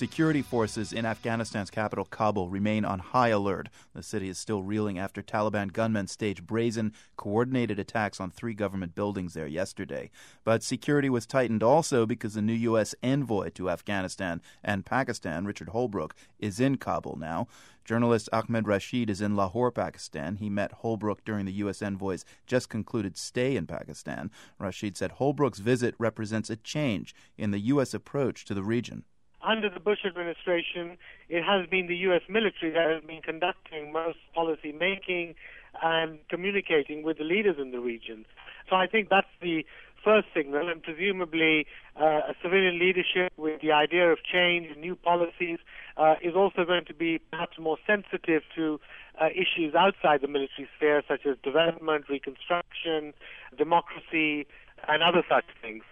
Security forces in Afghanistan's capital, Kabul, remain on high alert. The city is still reeling after Taliban gunmen staged brazen, coordinated attacks on 3 government buildings there yesterday. But security was tightened also because the new U.S. envoy to Afghanistan and Pakistan, Richard Holbrooke, is in Kabul now. Journalist Ahmed Rashid is in Lahore, Pakistan. He met Holbrooke during the U.S. envoy's just concluded stay in Pakistan. Rashid said Holbrooke's visit represents a change in the U.S. approach to the region. Under the Bush administration, it has been the U.S. military that has been conducting most policy making and communicating with the leaders in the region. So I think that's the first signal, and presumably a civilian leadership with the idea of change and new policies is also going to be perhaps more sensitive to issues outside the military sphere, such as development, reconstruction, democracy, and other such things.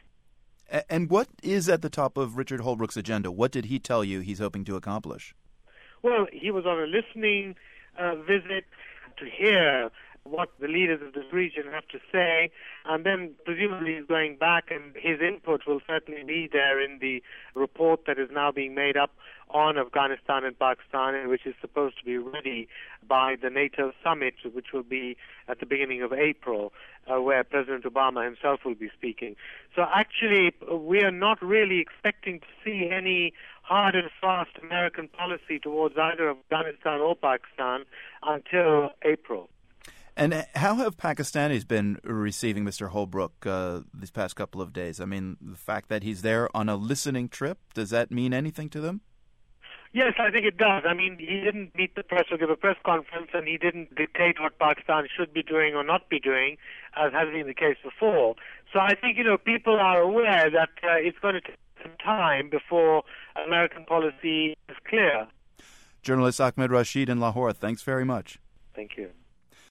And what is at the top of Richard Holbrooke's agenda? What did he tell you he's hoping to accomplish? Well, he was on a listening visit to hear what the leaders of this region have to say, and then presumably he's going back, and his input will certainly be there in the report that is now being made up on Afghanistan and Pakistan, and which is supposed to be ready by the NATO summit, which will be at the beginning of April, where President Obama himself will be speaking. So actually, we are not really expecting to see any hard and fast American policy towards either Afghanistan or Pakistan until April. And how have Pakistanis been receiving Mr. Holbrooke these past couple of days? I mean, the fact that he's there on a listening trip, does that mean anything to them? Yes, I think it does. I mean, he didn't meet the press or give a press conference, and he didn't dictate what Pakistan should be doing or not be doing, as has been the case before. So I think, people are aware that it's going to take some time before American policy is clear. Journalist Ahmed Rashid in Lahore, thanks very much. Thank you.